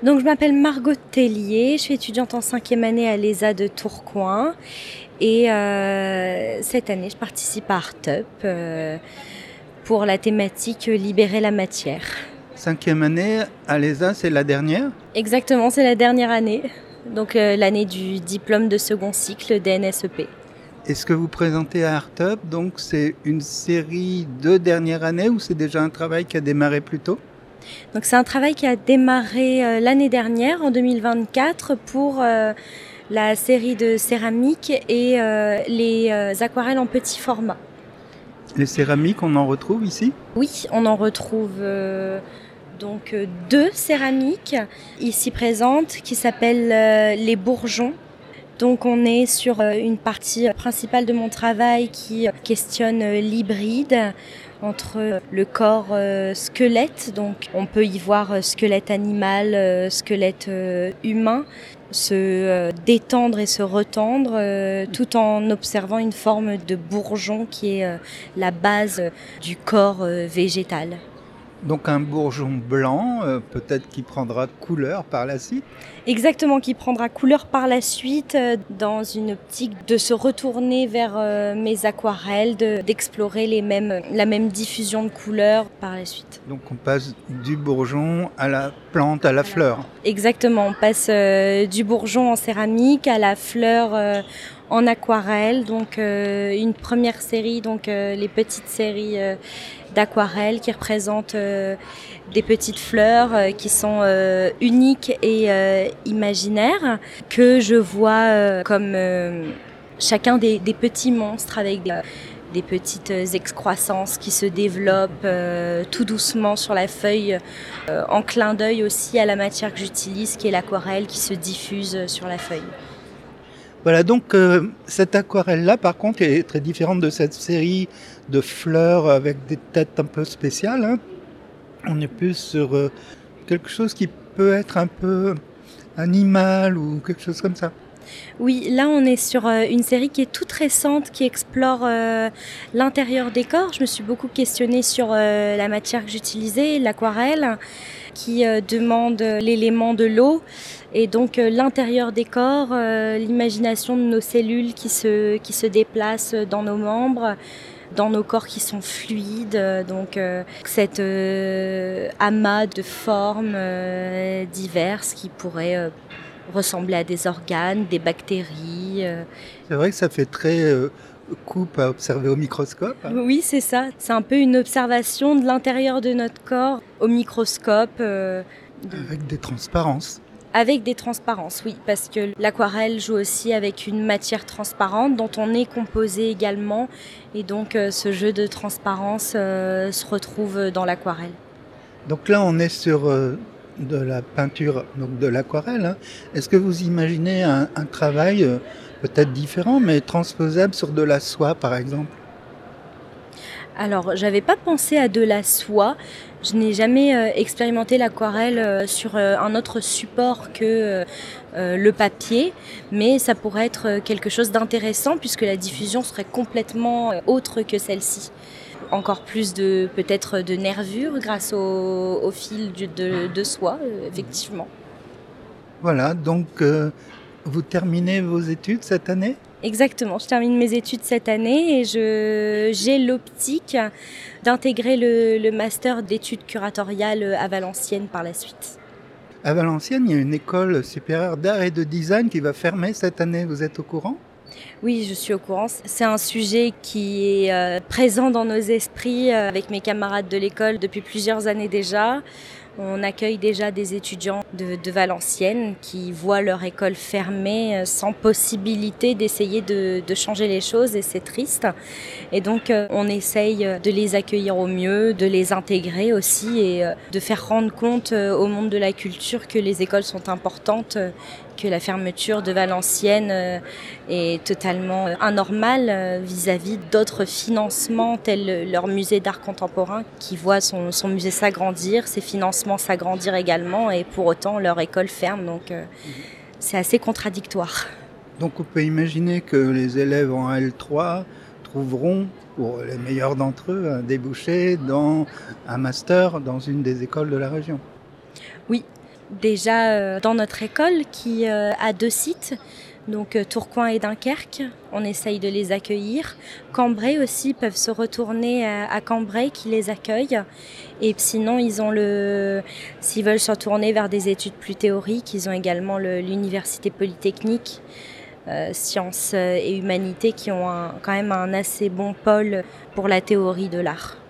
Donc je m'appelle Margot Tellier, je suis étudiante en 5e année à l'ESA de Tourcoing et cette année je participe à Art Up pour la thématique Libérer la matière. 5e année à l'ESA, c'est la dernière? Exactement, c'est la dernière année, donc l'année du diplôme de second cycle DNSEP. Et ce que vous présentez à Art Up, donc c'est une série de dernière année ou c'est déjà un travail qui a démarré plus tôt? Donc c'est un travail qui a démarré l'année dernière, en 2024, pour la série de céramique et les aquarelles en petit format. Les céramiques, on en retrouve ici? Oui, on en retrouve donc 2 céramiques ici présentes qui s'appellent les bourgeons. Donc on est sur une partie principale de mon travail qui questionne l'hybride entre le corps squelette, donc on peut y voir squelette animal, squelette humain, se détendre et se retendre tout en observant une forme de bourgeon qui est la base du corps végétal. Donc un bourgeon blanc, peut-être qui prendra couleur par la suite? Exactement, qui prendra couleur par la suite dans une optique de se retourner vers mes aquarelles, d'explorer la même diffusion de couleurs par la suite. Donc on passe du bourgeon à la plante, à la fleur. Exactement, on passe du bourgeon en céramique à la fleur en aquarelle. Donc une première série, donc les petites séries d'aquarelles qui représentent des petites fleurs qui sont uniques et imaginaires, que je vois comme chacun des petits monstres avec des petites excroissances qui se développent tout doucement sur la feuille, en clin d'œil aussi à la matière que j'utilise, qui est l'aquarelle, qui se diffuse sur la feuille. Voilà, donc cette aquarelle-là, par contre, est très différente de cette série de fleurs avec des têtes un peu spéciales, hein. On est plus sur quelque chose qui peut être un peu animal ou quelque chose comme ça. Oui, là on est sur une série qui est toute récente, qui explore l'intérieur des corps. Je me suis beaucoup questionnée sur la matière que j'utilisais, l'aquarelle, qui demande l'élément de l'eau. Et donc l'intérieur des corps, l'imagination de nos cellules qui se déplacent dans nos membres, dans nos corps qui sont fluides, donc cet amas de formes diverses qui pourraient ressembler à des organes, des bactéries. C'est vrai que ça fait très coupe à observer au microscope, hein. Oui, c'est ça. C'est un peu une observation de l'intérieur de notre corps au microscope. Avec des transparences. Avec des transparences, oui, parce que l'aquarelle joue aussi avec une matière transparente dont on est composé également. Et donc ce jeu de transparence se retrouve dans l'aquarelle. Donc là, on est sur de la peinture, donc de l'aquarelle, hein. Est-ce que vous imaginez un travail peut-être différent, mais transposable sur de la soie, par exemple? Alors, j'avais pas pensé à de la soie. Je n'ai jamais expérimenté l'aquarelle sur un autre support que le papier, mais ça pourrait être quelque chose d'intéressant puisque la diffusion serait complètement autre que celle-ci. Encore plus peut-être de nervures grâce au fil de soie, effectivement. Voilà, donc vous terminez vos études cette année? Exactement, je termine mes études cette année et j'ai l'optique d'intégrer le master d'études curatoriales à Valenciennes par la suite. À Valenciennes, il y a une école supérieure d'art et de design qui va fermer cette année, vous êtes au courant? Oui, je suis au courant. C'est un sujet qui est présent dans nos esprits avec mes camarades de l'école depuis plusieurs années déjà. On accueille déjà des étudiants de Valenciennes qui voient leur école fermée sans possibilité d'essayer de changer les choses et c'est triste. Et donc on essaye de les accueillir au mieux, de les intégrer aussi et de faire rendre compte au monde de la culture que les écoles sont importantes, que la fermeture de Valenciennes est totalement anormale vis-à-vis d'autres financements tels leur musée d'art contemporain qui voit son musée s'agrandir, ses financements s'agrandir également et pour autant leur école ferme, donc c'est assez contradictoire. Donc on peut imaginer que les élèves en L3 trouveront, pour les meilleurs d'entre eux, un débouché dans un master dans une des écoles de la région. Oui, Déjà dans notre école qui a 2 sites, donc Tourcoing et Dunkerque, on essaye de les accueillir. Cambrai aussi peuvent se retourner à Cambrai qui les accueille. Et sinon, s'ils veulent se retourner vers des études plus théoriques, ils ont également l'Université Polytechnique, Sciences et Humanités qui ont quand même un assez bon pôle pour la théorie de l'art.